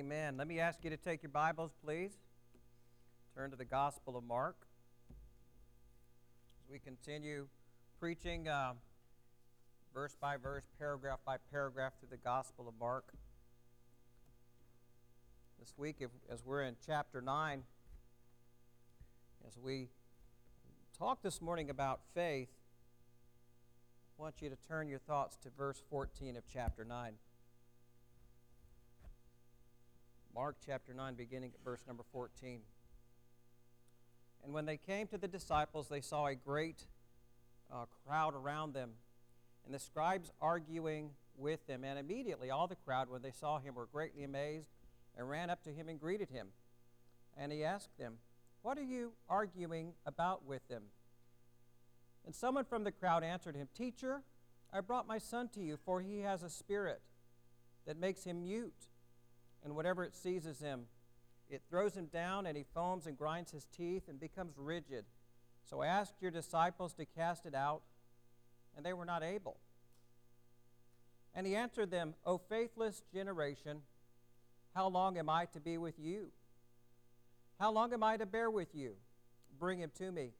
Amen. Let me ask you to take your Bibles, please. Turn to the Gospel of Mark. As we continue preaching verse by verse, paragraph by paragraph through the Gospel of Mark. This week, as we're in chapter 9, as we talk this morning about faith, I want you to turn your thoughts to verse 14 of chapter 9. Mark chapter 9, beginning at verse number 14. And when they came to the disciples, they saw a great crowd around them, and the scribes arguing with them. And immediately all the crowd, when they saw him, were greatly amazed, and ran up to him and greeted him. And he asked them, "What are you arguing about with them?" And someone from the crowd answered him, "Teacher, I brought my son to you, for he has a spirit that makes him mute. And whatever it seizes him, it throws him down, and he foams and grinds his teeth and becomes rigid. So I asked your disciples to cast it out, and they were not able." And he answered them, "O faithless generation, how long am I to be with you? How long am I to bear with you? Bring him to me."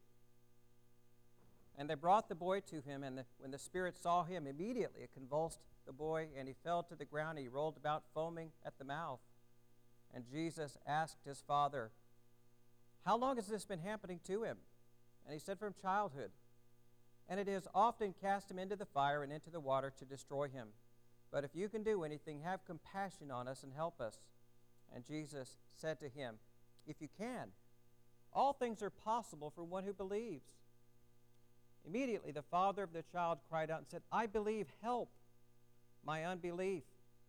And they brought the boy to him, and when the spirit saw him, immediately it convulsed the boy, and he fell to the ground, and he rolled about foaming at the mouth. And Jesus asked his father, "How long has this been happening to him?" And he said, "From childhood. And it has often cast him into the fire and into the water to destroy him. But if you can do anything, have compassion on us and help us." And Jesus said to him, "If you can, all things are possible for one who believes." Immediately the father of the child cried out and said, "I believe, help my unbelief."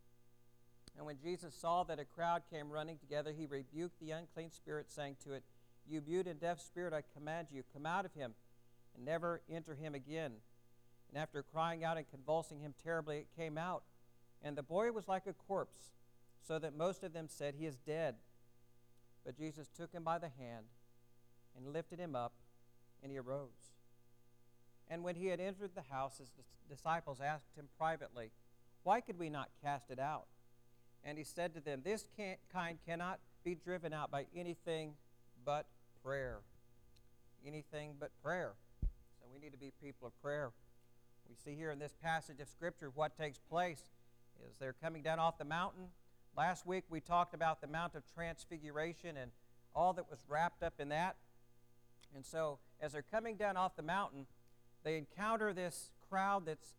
And when Jesus saw that a crowd came running together, he rebuked the unclean spirit, saying to it, "You mute and deaf spirit, I command you, come out of him, and never enter him again." And after crying out and convulsing him terribly, it came out, and the boy was like a corpse, so that most of them said, "He is dead." But Jesus took him by the hand and lifted him up, and he arose. And when he had entered the house, his disciples asked him privately, "Why could we not cast it out?" And he said to them, "This kind cannot be driven out by anything but prayer." Anything but prayer. So we need to be people of prayer. We see here in this passage of Scripture what takes place is they're coming down off the mountain. Last week we talked about the Mount of Transfiguration and all that was wrapped up in that. And so as they're coming down off the mountain, they encounter this crowd that's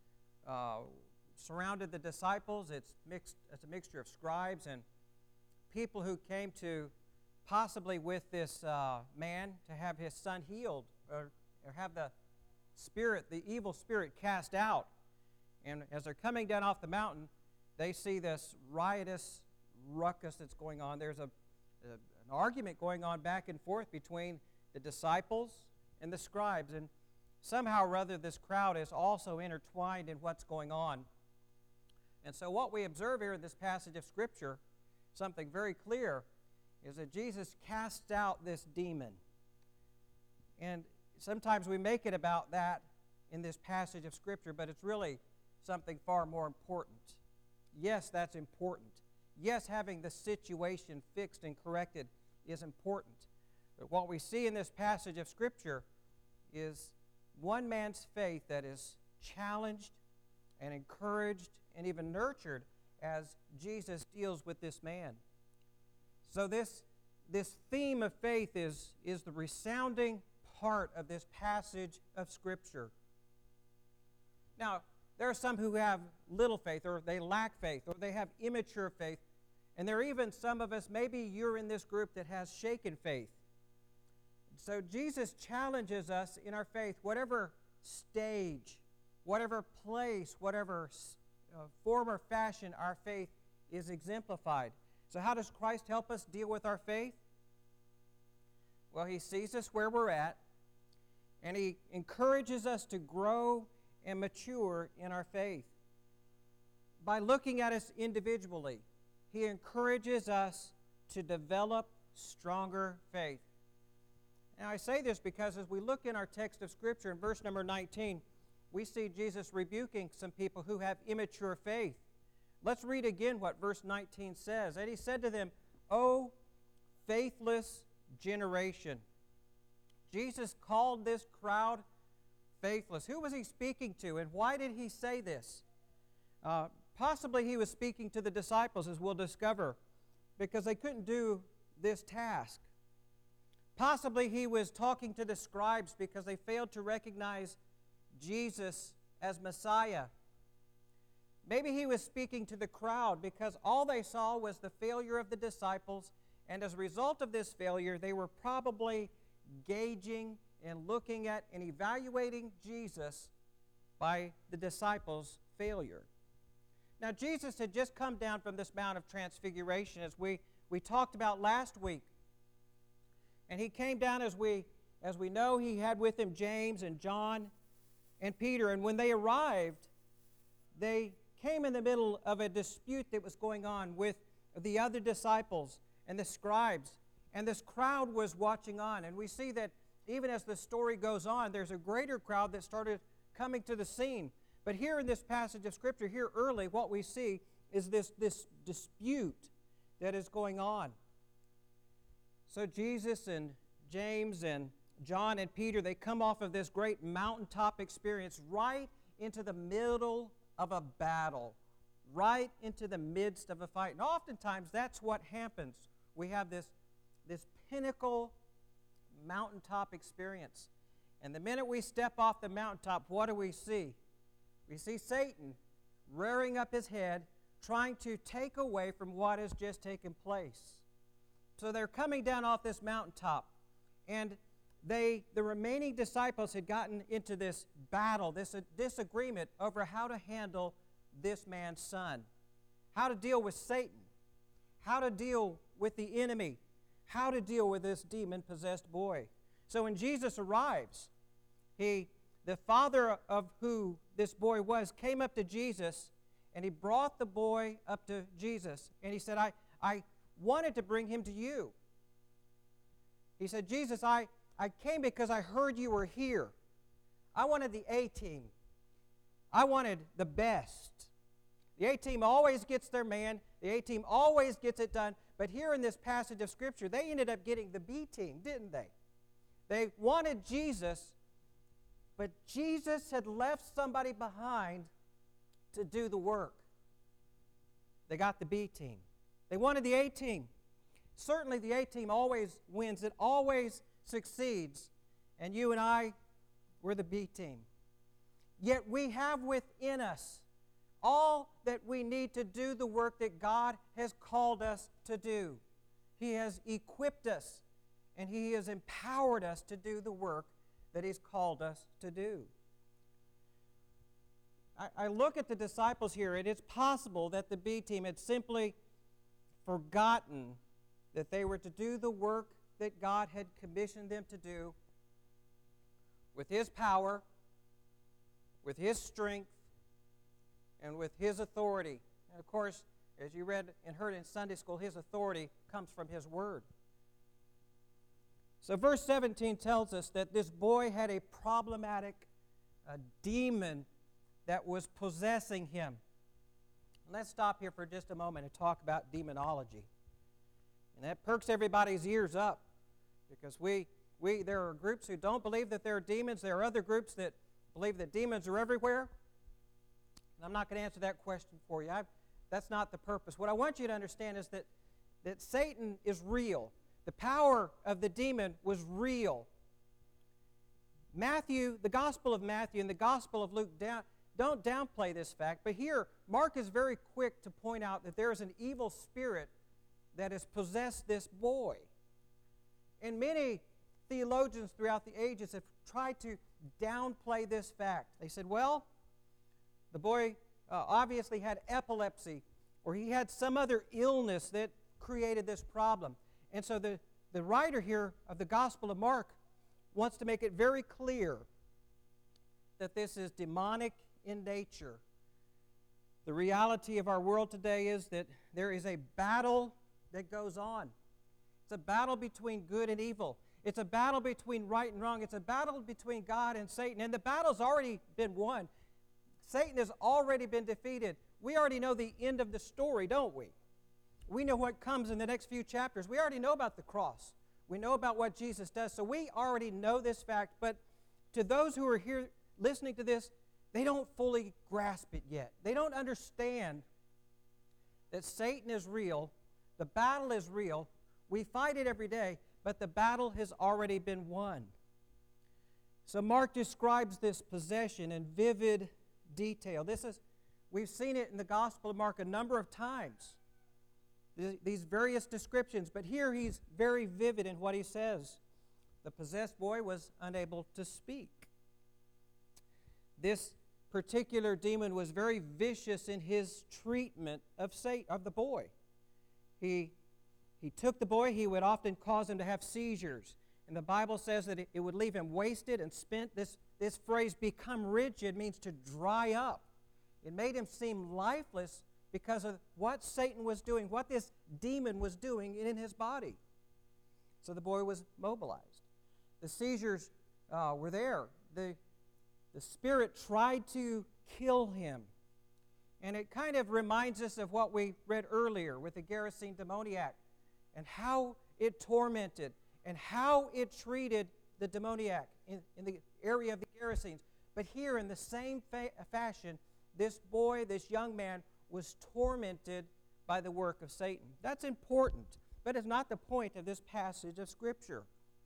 surrounded the disciples. It's a mixture of scribes and people who came to possibly with this man to have his son healed or have the evil spirit cast out. And as they're coming down off the mountain, they see this riotous ruckus that's going on. There's an argument going on back and forth between the disciples and the scribes. And somehow or other, this crowd is also intertwined in what's going on. And so what we observe here in this passage of Scripture, something very clear, is that Jesus casts out this demon. And sometimes we make it about that in this passage of Scripture, but it's really something far more important. Yes, that's important. Yes, having the situation fixed and corrected is important. But what we see in this passage of Scripture is one man's faith that is challenged and encouraged and even nurtured as Jesus deals with this man. So this theme of faith is the resounding part of this passage of Scripture. Now, there are some who have little faith, or they lack faith, or they have immature faith, and there are even some of us, maybe you're in this group, that has shaken faith. So Jesus challenges us in our faith, whatever stage, whatever place, whatever form or fashion our faith is exemplified. So how does Christ help us deal with our faith? Well, he sees us where we're at, and he encourages us to grow and mature in our faith. By looking at us individually, he encourages us to develop stronger faith. Now, I say this because as we look in our text of Scripture in verse number 19, we see Jesus rebuking some people who have immature faith. Let's read again what verse 19 says. And he said to them, O faithless generation. Jesus called this crowd faithless. Who was he speaking to, and why did he say this? Possibly he was speaking to the disciples, as we'll discover, because they couldn't do this task. Possibly he was talking to the scribes because they failed to recognize Jesus as Messiah. Maybe he was speaking to the crowd because all they saw was the failure of the disciples, and as a result of this failure, they were probably gauging and looking at and evaluating Jesus by the disciples' failure. Now, Jesus had just come down from this Mount of Transfiguration, as we talked about last week. And he came down, as we know, he had with him James and John and Peter. And when they arrived, they came in the middle of a dispute that was going on with the other disciples and the scribes. And this crowd was watching on. And we see that even as the story goes on, there's a greater crowd that started coming to the scene. But here in this passage of Scripture, here early, what we see is this dispute that is going on. So Jesus and James and John and Peter, they come off of this great mountaintop experience right into the middle of a battle, right into the midst of a fight. And oftentimes that's what happens. We have this pinnacle mountaintop experience. And the minute we step off the mountaintop, what do we see? We see Satan rearing up his head, trying to take away from what has just taken place. So they're coming down off this mountaintop, and the remaining disciples had gotten into this battle, this disagreement over how to handle this man's son, how to deal with Satan, how to deal with the enemy, how to deal with this demon-possessed boy. So when Jesus arrives, the father of who this boy was came up to Jesus, and he brought the boy up to Jesus, and he said, I wanted to bring him to you. He said, Jesus, I came because I heard you were here. I wanted the A-team. I wanted the best. The A-team always gets their man. The A-team always gets it done. But here in this passage of Scripture, they ended up getting the B-team, didn't they? They wanted Jesus, but Jesus had left somebody behind to do the work. They got the B-team. They wanted the A-team. Certainly the A-team always wins. It always succeeds. And you and I, we're the B-team. Yet we have within us all that we need to do the work that God has called us to do. He has equipped us, and He has empowered us to do the work that He's called us to do. I look at the disciples here, and it's possible that the B-team had simply forgotten that they were to do the work that God had commissioned them to do with His power, with His strength, and with His authority. And of course, as you read and heard in Sunday school, His authority comes from His Word. So verse 17 tells us that this boy had a problematic demon that was possessing him. And let's stop here for just a moment and talk about demonology. And that perks everybody's ears up, because there are groups who don't believe that there are demons. There are other groups that believe that demons are everywhere. And I'm not going to answer that question for you. That's not the purpose. What I want you to understand is that Satan is real. The power of the demon was real. Matthew, the Gospel of Matthew and the Gospel of Luke don't downplay this fact, but here Mark is very quick to point out that there is an evil spirit that has possessed this boy. And many theologians throughout the ages have tried to downplay this fact. They said, well, the boy obviously had epilepsy, or he had some other illness that created this problem. And so the writer here of the Gospel of Mark wants to make it very clear that this is demonic in nature. The reality of our world today is that there is a battle that goes on. It's a battle between good and evil. It's a battle between right and wrong. It's a battle between God and Satan. And the battle's already been won. Satan has already been defeated. we already know the end of the story, don't we? We know what comes in the next few chapters. We already know about the cross. We know about what Jesus does. So we already know this fact. But to those who are here listening to this, they don't fully grasp it yet. They don't understand that Satan is real. The battle is real. We fight it every day, but the battle has already been won. So Mark describes this possession in vivid detail. We've seen it in the Gospel of Mark a number of times, these various descriptions, but here he's very vivid in what he says. The possessed boy was unable to speak. This particular demon was very vicious in his treatment of the boy. He took the boy. He would often cause him to have seizures. And the Bible says that it would leave him wasted and spent. This phrase, become rigid, means to dry up. It made him seem lifeless because of what Satan was doing, what this demon was doing in his body. So the boy was mobilized. The seizures were there. The spirit tried to kill him. And it kind of reminds us of what we read earlier with the Gerasene demoniac and how it tormented and how it treated the demoniac in the area of the Gerasenes. But here, in the same fashion, this boy, this young man, was tormented by the work of Satan. That's important, but it's not the point of this passage of Scripture.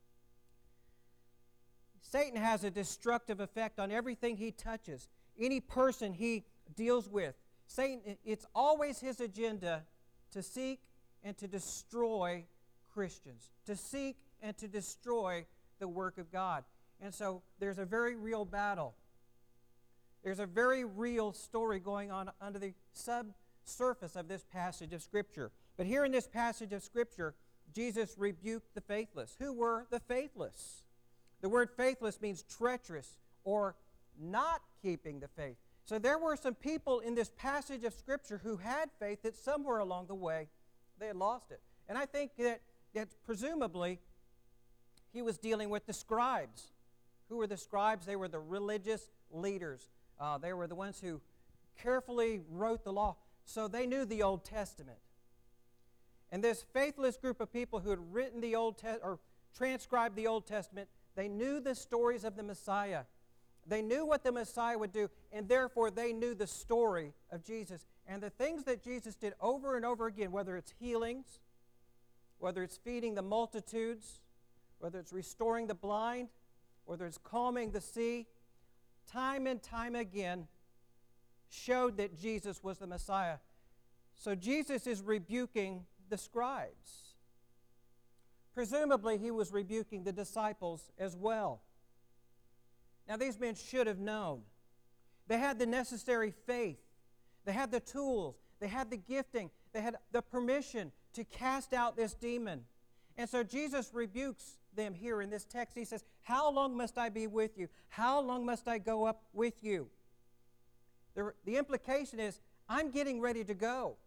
Satan has a destructive effect on everything he touches, any person he deals with. Satan, it's always his agenda to seek and to destroy Christians, to seek and to destroy the work of God. And so there's a very real battle. There's a very real story going on under the subsurface of this passage of Scripture. But here in this passage of Scripture, Jesus rebuked the faithless. Who were the faithless? The word faithless means treacherous or not keeping the faith. So there were some people in this passage of Scripture who had faith that somewhere along the way they had lost it. And I think that presumably he was dealing with the scribes. Who were the scribes? They were the religious leaders. They were the ones who carefully wrote the law. So they knew the Old Testament. And this faithless group of people who had written the Old Testament or transcribed the Old Testament, they knew the stories of the Messiah. They knew what the Messiah would do, and therefore they knew the story of Jesus. And the things that Jesus did over and over again, whether it's healings, whether it's feeding the multitudes, whether it's restoring the blind, whether it's calming the sea, time and time again showed that Jesus was the Messiah. So Jesus is rebuking the scribes. Presumably, he was rebuking the disciples as well. Now, these men should have known. They had the necessary faith. They had the tools. They had the gifting. They had the permission to cast out this demon. And so Jesus rebukes them here in this text. He says, "How long must I be with you? How long must I go up with you?" The implication is, I'm getting ready to go.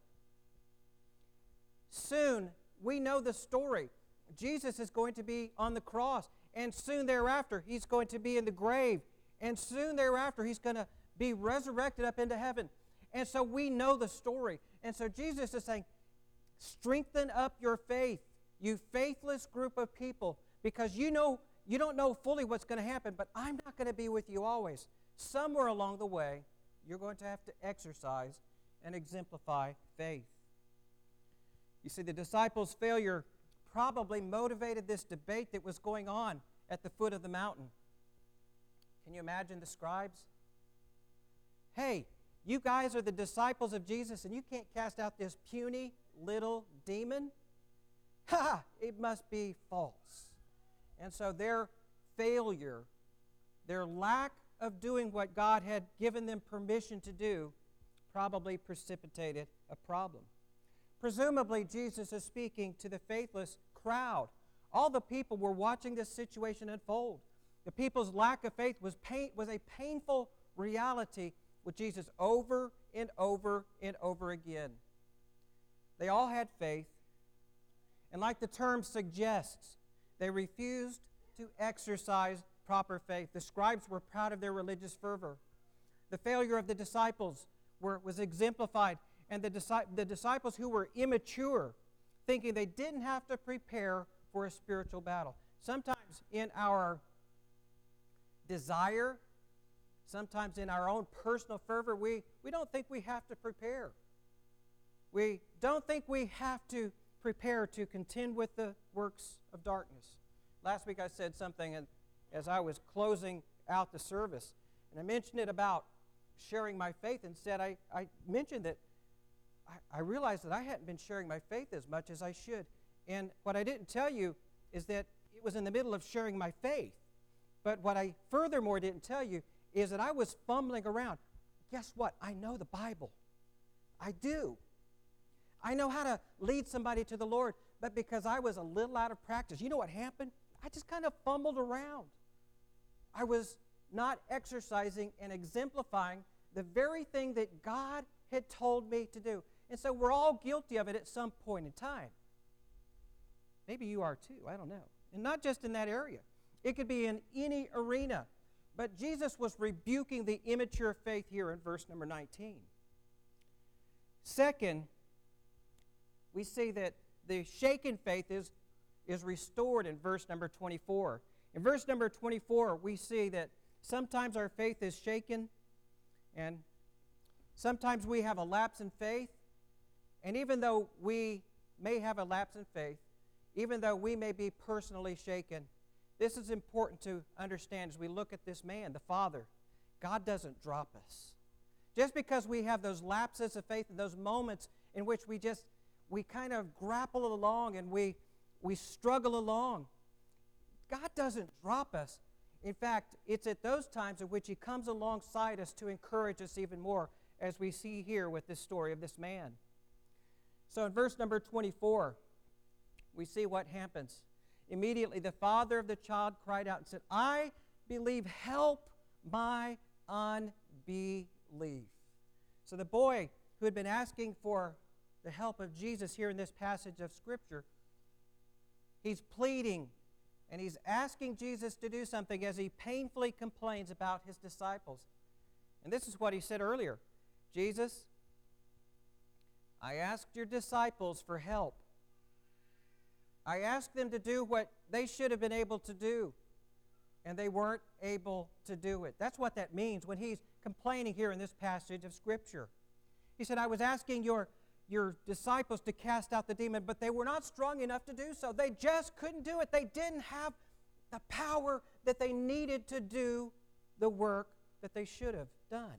Soon, we know the story. Jesus is going to be on the cross. And soon thereafter, he's going to be in the grave. And soon thereafter, he's going to be resurrected up into heaven. And so we know the story. And so Jesus is saying, strengthen up your faith, you faithless group of people, because you don't know fully what's going to happen, but I'm not going to be with you always. Somewhere along the way, you're going to have to exercise and exemplify faith. You see, the disciples' failure probably motivated this debate that was going on at the foot of the mountain. Can you imagine the scribes? Hey, you guys are the disciples of Jesus and you can't cast out this puny little demon? Ha! It must be false. And so their failure, their lack of doing what God had given them permission to do, probably precipitated a problem. Presumably, Jesus is speaking to the faithless crowd. All the people were watching this situation unfold. The people's lack of faith was a painful reality with Jesus over and over and over again. They all had faith, and like the term suggests, they refused to exercise proper faith. The scribes were proud of their religious fervor. The failure of the disciples was exemplified, and the disciples who were immature, thinking they didn't have to prepare for a spiritual battle. Sometimes in our desire, sometimes in our own personal fervor, we don't think we have to prepare. We don't think we have to prepare to contend with the works of darkness. Last week I said something as I was closing out the service, and I mentioned it about sharing my faith, and said I mentioned that I realized that I hadn't been sharing my faith as much as I should. And what I didn't tell you is that it was in the middle of sharing my faith. But what I furthermore didn't tell you is that I was fumbling around. Guess what? I know the Bible. I do. I know how to lead somebody to the Lord, but because I was a little out of practice, you know what happened? I just kind of fumbled around. I was not exercising and exemplifying the very thing that God had told me to do. And so we're all guilty of it at some point in time. Maybe you are too, I don't know. And not just in that area. It could be in any arena. But Jesus was rebuking the immature faith here in verse number 19. Second, we see that the shaken faith is restored in verse number 24. In verse number 24, we see that sometimes our faith is shaken, and sometimes we have a lapse in faith. And even though we may have a lapse in faith, even though we may be personally shaken, this is important to understand as we look at this man, the Father. God doesn't drop us. Just because we have those lapses of faith and those moments in which we kind of grapple along and we struggle along, God doesn't drop us. In fact, it's at those times in which He comes alongside us to encourage us even more, as we see here with this story of this man. So in verse number 24, we see what happens. Immediately the father of the child cried out and said, "I believe, help my unbelief." So the boy who had been asking for the help of Jesus here in this passage of Scripture, he's pleading and he's asking Jesus to do something as he painfully complains about his disciples. And this is what he said earlier. Jesus, I asked your disciples for help. I asked them to do what they should have been able to do, and they weren't able to do it. That's what that means when he's complaining here in this passage of Scripture. He said, I was asking your disciples to cast out the demon, but they were not strong enough to do so. They just couldn't do it. They didn't have the power that they needed to do the work that they should have done.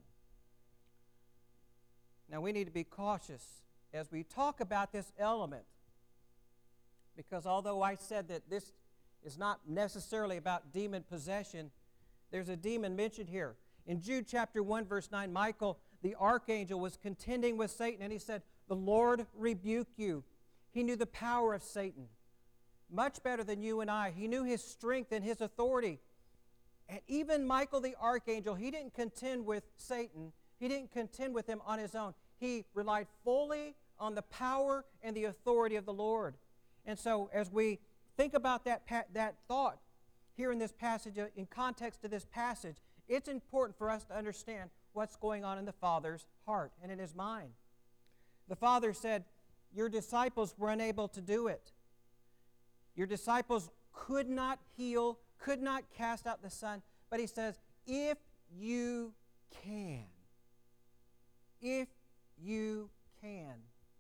Now, we need to be cautious as we talk about this element, because although I said that this is not necessarily about demon possession, there's a demon mentioned here. In Jude chapter 1, verse 9, Michael, the archangel, was contending with Satan, and he said, "The Lord rebuke you." He knew the power of Satan much better than you and I. He knew his strength and his authority. And even Michael, the archangel, he didn't contend with Satan. He didn't contend with him on his own. He relied fully on the power and the authority of the Lord. And so as we think about that thought here in this passage, in context to this passage, it's important for us to understand what's going on in the Father's heart and in his mind. The Father said, your disciples were unable to do it. Your disciples could not heal, could not cast out the son. But he says, if you can. If you can.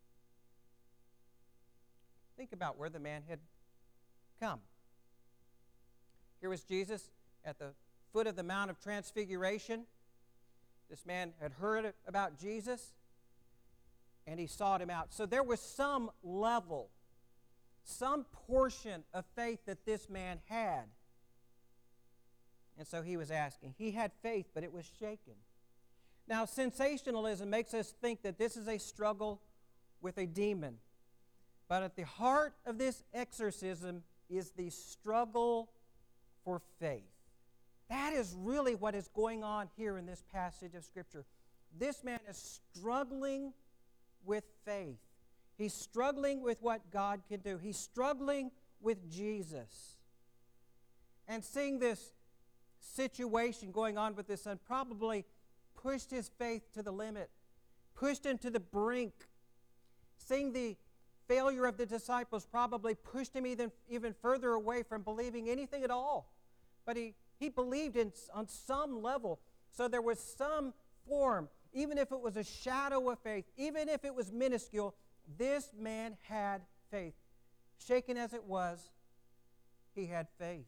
Think about where the man had come. Here was Jesus at the foot of the Mount of Transfiguration. This man had heard about Jesus, and he sought him out. So there was some level, some portion of faith that this man had. And so he was asking. He had faith, but it was shaken. Now, sensationalism makes us think that this is a struggle with a demon. But at the heart of this exorcism is the struggle for faith. That is really what is going on here in this passage of Scripture. This man is struggling with faith. He's struggling with what God can do. He's struggling with Jesus. And seeing this situation going on with this son probably pushed his faith to the limit. pushed him to the brink. Seeing the failure of the disciples probably pushed him even further away from believing anything at all. But he believed on some level. So there was some form, even if it was a shadow of faith, even if it was minuscule, this man had faith. Shaken as it was, he had faith.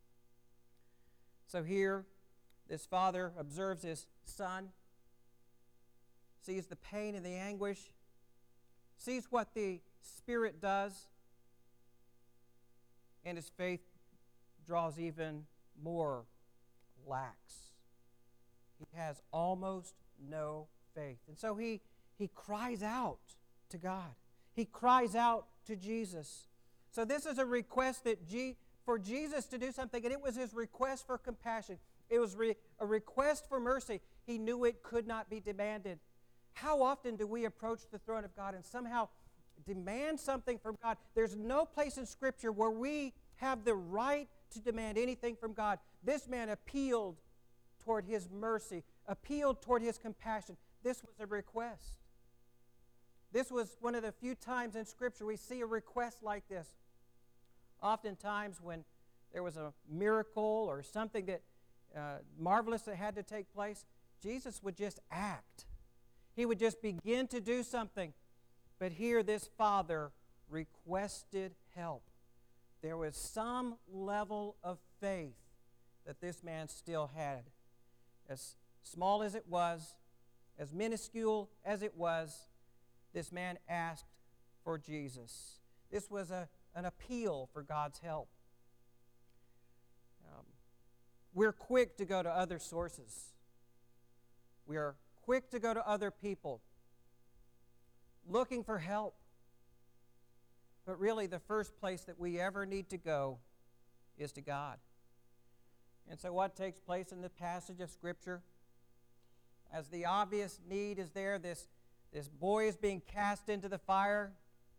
So here, this father observes his son, sees the pain and the anguish, sees what the Spirit does, and his faith draws even more lax. He has almost no faith. And so he cries out to God. He cries out to Jesus. So this is a request for Jesus to do something, and it was his request for compassion. It was a request for mercy. He knew it could not be demanded. How often do we approach the throne of God and somehow demand something from God? There's no place in Scripture where we have the right to demand anything from God. This man appealed toward his mercy, appealed toward his compassion. This was a request. This was one of the few times in Scripture we see a request like this. Oftentimes when there was a miracle or something that marvelous that had to take place, Jesus would just act. He would just begin to do something. But here this father requested help. There was some level of faith that this man still had. As small as it was, as minuscule as it was, this man asked for Jesus. This was an appeal for God's help. We're quick to go to other sources. We are quick to go to other people, looking for help. But really, the first place that we ever need to go is to God. And so what takes place in the passage of Scripture? As the obvious need is there, this boy is being cast into the fire.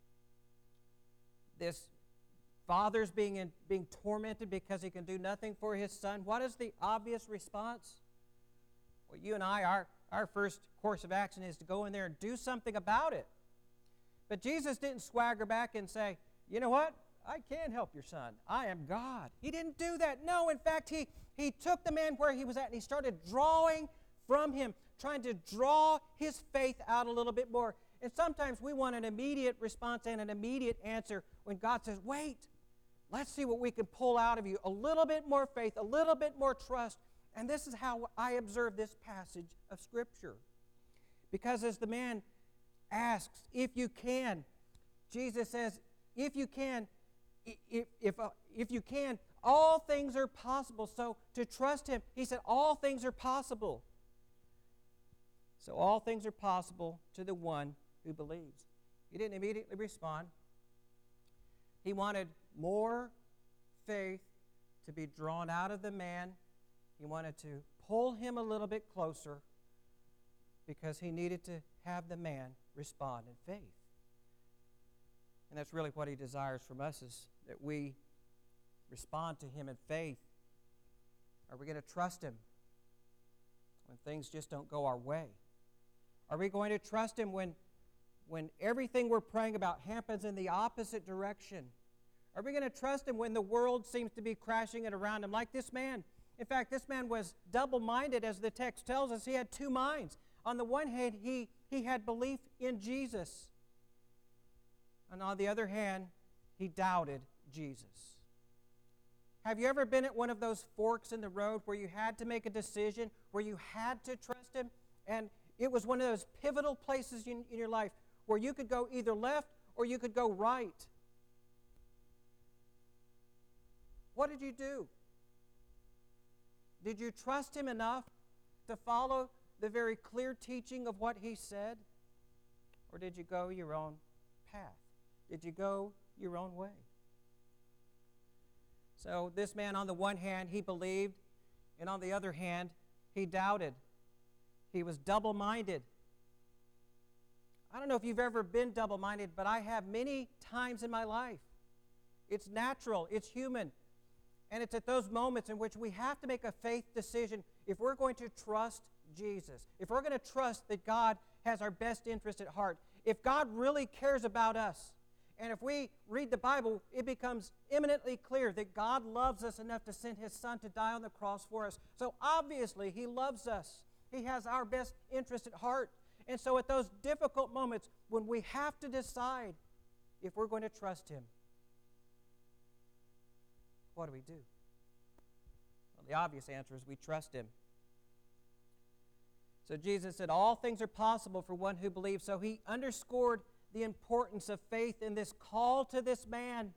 This father's being tormented because he can do nothing for his son. What is the obvious response? Well, you and I, our first course of action is to go in there and do something about it. But Jesus didn't swagger back and say, you know what? I can help your son. I am God. He didn't do that. No, in fact, he took the man where he was at and he started drawing from him, trying to draw his faith out a little bit more. And sometimes we want an immediate response and an immediate answer when God says, wait, let's see what we can pull out of you. A little bit more faith, a little bit more trust. And this is how I observe this passage of Scripture. Because as the man asks, if you can, Jesus says, if you can, if you can, all things are possible. So to trust him, he said, all things are possible. So all things are possible to the one who believes. He didn't immediately respond. He wanted more faith to be drawn out of the man. He wanted to pull him a little bit closer because he needed to have the man respond in faith. And that's really what he desires from us, is that we respond to him in faith. Are we going to trust him when things just don't go our way? Are we going to trust him when everything we're praying about happens in the opposite direction? Are we going to trust him when the world seems to be crashing it around him like this man? In fact, this man was double-minded, as the text tells us. He had two minds. On the one hand, he had belief in Jesus. And on the other hand, he doubted Jesus. Have you ever been at one of those forks in the road where you had to make a decision, where you had to trust him? And it was one of those pivotal places in your life where you could go either left or you could go right. What did you do? Did you trust him enough to follow the very clear teaching of what he said? Or did you go your own path? Did you go your own way? So this man, on the one hand, he believed, and on the other hand, he doubted. He was double-minded. I don't know if you've ever been double-minded, but I have many times in my life. It's natural, it's human. And it's at those moments in which we have to make a faith decision if we're going to trust Jesus, if we're going to trust that God has our best interest at heart, if God really cares about us, and if we read the Bible, it becomes eminently clear that God loves us enough to send His Son to die on the cross for us. So obviously, He loves us. He has our best interest at heart. And so at those difficult moments when we have to decide if we're going to trust Him, what do we do? Well, the obvious answer is we trust Him. So Jesus said, all things are possible for one who believes. So He underscored the importance of faith in this call to this man.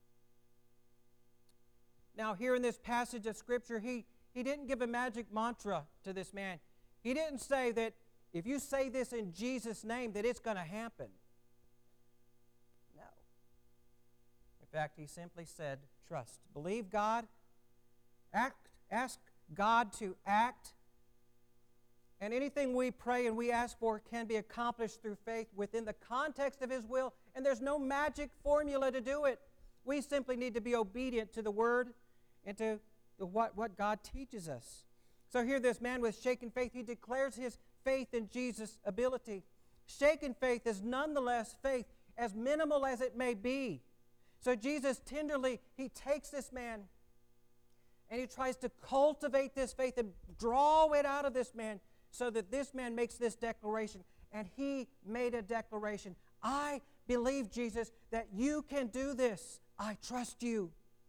Now, here in this passage of Scripture, he didn't give a magic mantra to this man. He didn't say that if you say this in Jesus' name, that it's going to happen. No. In fact, he simply said, trust. Believe God. Ask God to act. And anything we pray and we ask for can be accomplished through faith within the context of His will, and there's no magic formula to do it. We simply need to be obedient to the Word and to what God teaches us. So here this man with shaken faith, he declares his faith in Jesus' ability. Shaken faith is nonetheless faith, as minimal as it may be. So Jesus tenderly, He takes this man and He tries to cultivate this faith and draw it out of this man, so that this man makes this declaration. And he made a declaration. I believe, Jesus, that you can do this. I trust you.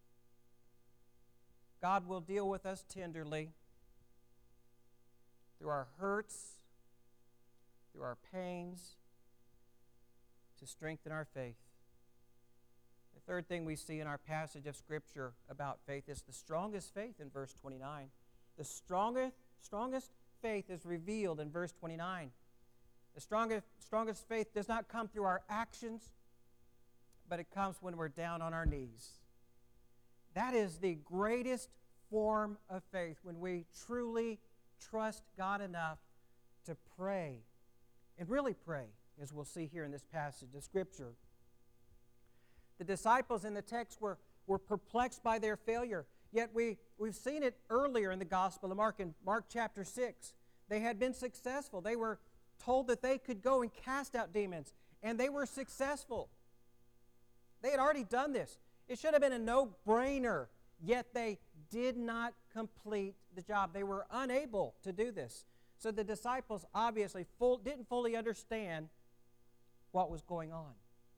God will deal with us tenderly through our hurts, through our pains, to strengthen our faith. The third thing we see in our passage of Scripture about faith is the strongest faith in verse 29. The strongest faith is revealed in verse 29. The strongest faith does not come through our actions, but it comes when we're down on our knees. That is the greatest form of faith, when we truly trust God enough to pray, and really pray, as we'll see here in this passage of Scripture. The disciples in the text were perplexed by their failure. Yet we've seen it earlier in the Gospel of Mark, in Mark chapter 6. They had been successful. They were told that they could go and cast out demons, and they were successful. They had already done this. It should have been a no-brainer, yet they did not complete the job. They were unable to do this. So the disciples obviously didn't fully understand what was going on.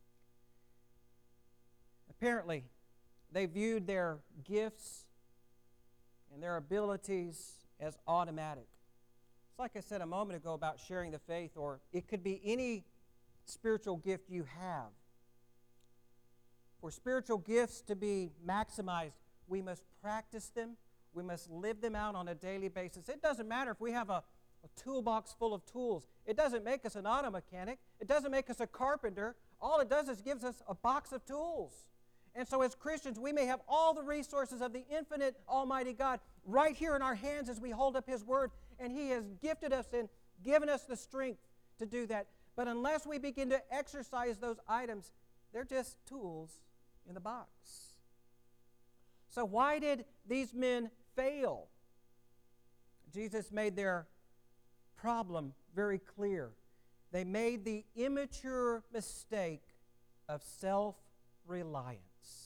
Apparently, they viewed their gifts and their abilities as automatic. It's like I said a moment ago about sharing the faith, or it could be any spiritual gift you have. For spiritual gifts to be maximized, we must practice them. We must live them out on a daily basis. It doesn't matter if we have a toolbox full of tools. It doesn't make us an auto mechanic. It doesn't make us a carpenter. All it does is gives us a box of tools. And so as Christians, we may have all the resources of the infinite Almighty God right here in our hands as we hold up His Word, and He has gifted us and given us the strength to do that. But unless we begin to exercise those items, they're just tools in the box. So why did these men fail? Jesus made their problem very clear. They made the immature mistake of self-reliance,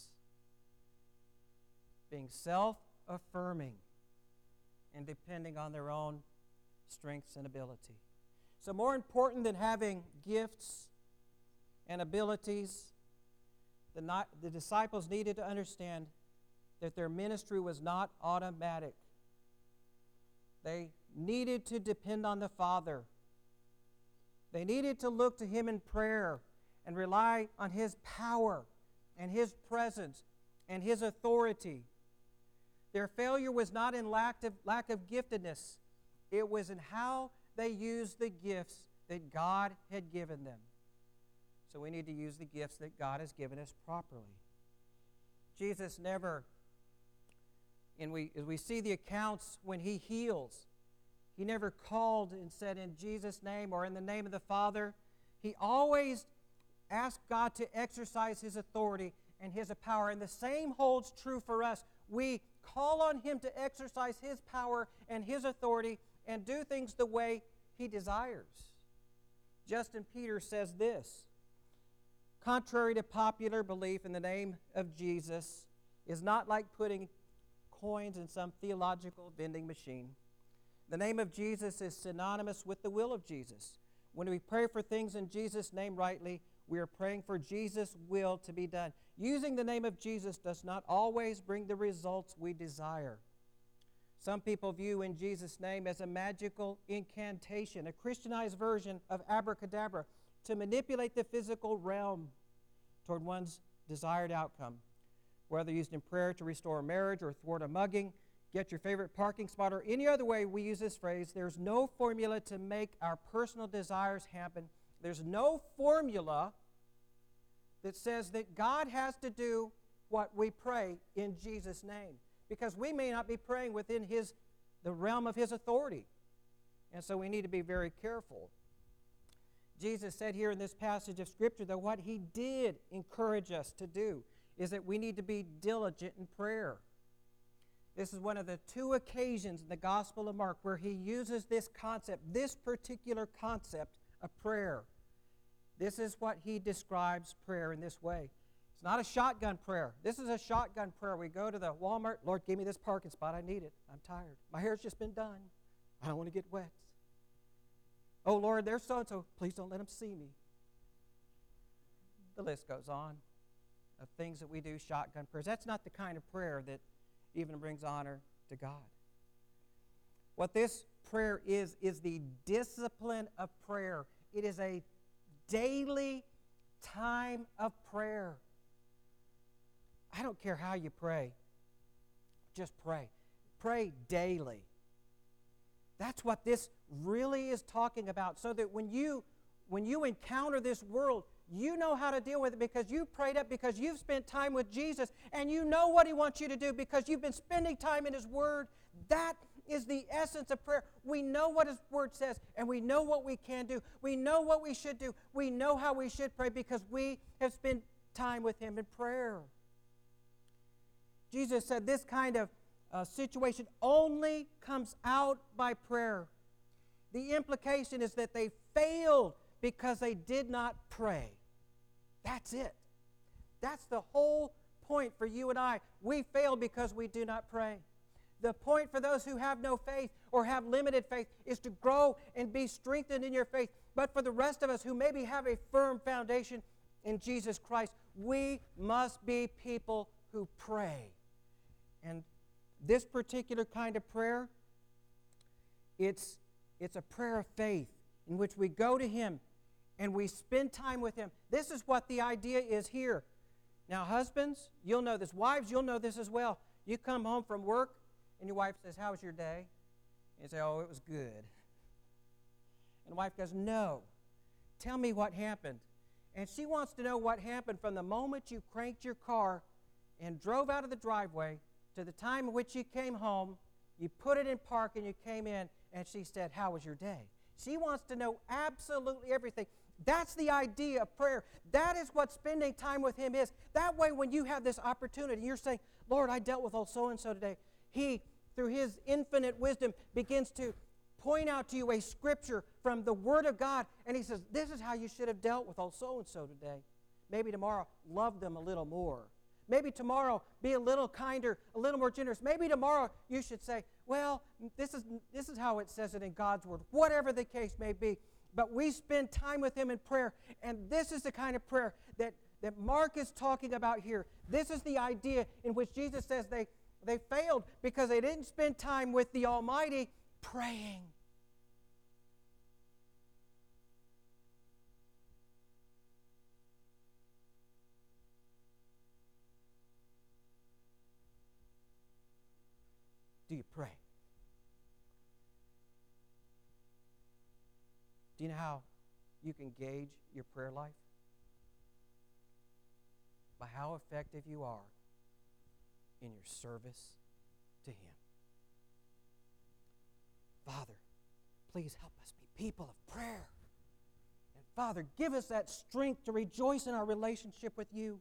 being self-affirming and depending on their own strengths and ability. So more important than having gifts and abilities, the disciples needed to understand that their ministry was not automatic. They needed to depend on the Father. They needed to look to Him in prayer and rely on His power and His presence and His authority. Their failure was not in lack of giftedness. It was in how they used the gifts that God had given them. So we need to use the gifts that God has given us properly. Jesus never, as we see the accounts when He heals, He never called and said, in Jesus' name or in the name of the Father. He always asked God to exercise His authority and His power. And the same holds true for us. We call on Him to exercise His power and His authority and do things the way He desires. Justin Peters says this: contrary to popular belief, in the name of Jesus is not like putting coins in some theological vending machine. The name of Jesus is synonymous with the will of Jesus. When we pray for things in Jesus' name rightly, we are praying for Jesus' will to be done. Using the name of Jesus does not always bring the results we desire. Some people view in Jesus' name as a magical incantation, a Christianized version of abracadabra, to manipulate the physical realm toward one's desired outcome. Whether used in prayer to restore a marriage or thwart a mugging, get your favorite parking spot, or any other way we use this phrase, there's no formula to make our personal desires happen. There's no formula that says that God has to do what we pray in Jesus' name, because we may not be praying within the realm of His authority. And so we need to be very careful. Jesus said here in this passage of Scripture that what He did encourage us to do is that we need to be diligent in prayer. This is one of the two occasions in the Gospel of Mark where He uses this concept, this particular concept of prayer. This is what He describes prayer in this way. It's not a shotgun prayer. This is a shotgun prayer. We go to the Walmart, Lord, give me this parking spot. I need it. I'm tired. My hair's just been done. I don't want to get wet. Oh, Lord, there's so-and-so. Please don't let them see me. The list goes on of things that we do, shotgun prayers. That's not the kind of prayer that even brings honor to God. What this prayer is the discipline of prayer. It is a daily time of prayer. I don't care how you pray. Just pray. Pray daily. That's what this really is talking about, so that when you encounter this world, you know how to deal with it because you prayed up, because you've spent time with Jesus, and you know what He wants you to do because you've been spending time in His Word. That is the essence of prayer. We know what His Word says, and we know what we can do. We know what we should do. We know how we should pray because we have spent time with Him in prayer. Jesus said this kind of situation only comes out by prayer. The implication is that they failed because they did not pray. That's it. That's the whole point for you and I. We fail because we do not pray. The point for those who have no faith or have limited faith is to grow and be strengthened in your faith. But for the rest of us who maybe have a firm foundation in Jesus Christ, we must be people who pray. And this particular kind of prayer, it's a prayer of faith in which we go to Him and we spend time with Him. This is what the idea is here. Now, husbands, you'll know this. Wives, you'll know this as well. You come home from work and your wife says, "How was your day?" And you say, "Oh, it was good." And the wife goes, "No, tell me what happened." And she wants to know what happened from the moment you cranked your car and drove out of the driveway to the time in which you came home, you put it in park and you came in, and she said, "How was your day?" She wants to know absolutely everything. That's the idea of prayer. That is what spending time with Him is. That way, when you have this opportunity, you're saying, "Lord, I dealt with old so-and-so today." He, through His infinite wisdom, begins to point out to you a scripture from the Word of God, and He says, "This is how you should have dealt with old so-and-so today." Maybe tomorrow, love them a little more. Maybe tomorrow, be a little kinder, a little more generous. Maybe tomorrow, you should say, "Well, this is how it says it in God's Word," whatever the case may be. But we spend time with Him in prayer, and this is the kind of prayer that Mark is talking about here. This is the idea in which Jesus says they failed because they didn't spend time with the Almighty praying. Do you pray? Do you know how you can gauge your prayer life? By how effective you are in your service to Him. Father, please help us be people of prayer. And Father, give us that strength to rejoice in our relationship with You.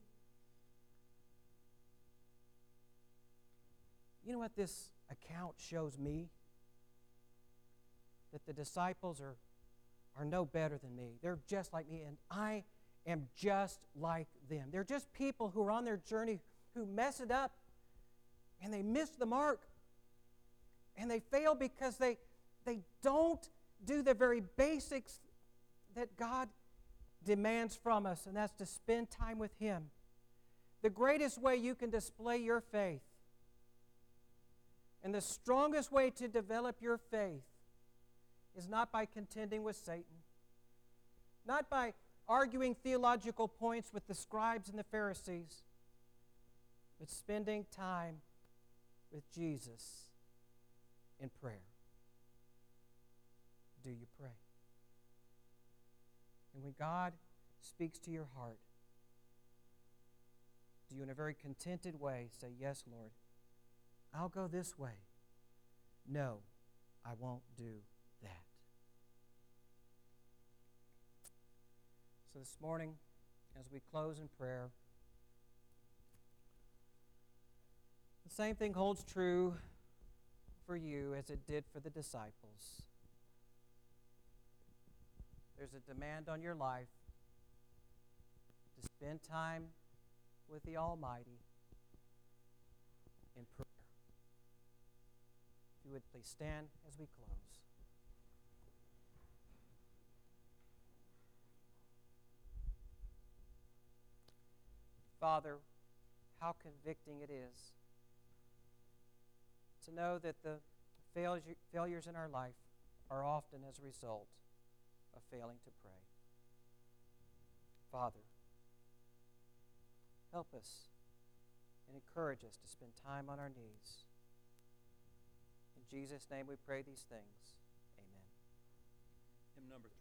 You know what this account shows me? that the disciples are no better than me. They're just like me, and I am just like them. They're just people who are on their journey who mess it up, and they miss the mark, and they fail because they don't do the very basics that God demands from us, and that's to spend time with Him. The greatest way you can display your faith and the strongest way to develop your faith is not by contending with Satan, not by arguing theological points with the scribes and the Pharisees, but spending time with Jesus in prayer. Do you pray? And when God speaks to your heart, do you in a very contented way say, yes, Lord, I'll go this way. No, I won't do that. So this morning, as we close in prayer, the same thing holds true for you as it did for the disciples. There's a demand on your life to spend time with the Almighty in prayer. If you would please stand as we close. Father, how convicting it is to know that the failures in our life are often as a result of failing to pray. Father, help us and encourage us to spend time on our knees. In Jesus' name we pray these things. Amen. Hymn number